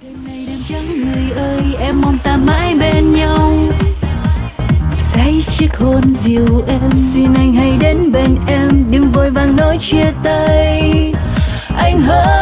Đêm nay đêm trắng người ơi, em mong ta mãi bên nhau. Hãy chiếc hôn dịu em, xin anh hãy đến bên em, đừng vội vàng nói chia tay. Anh hỡi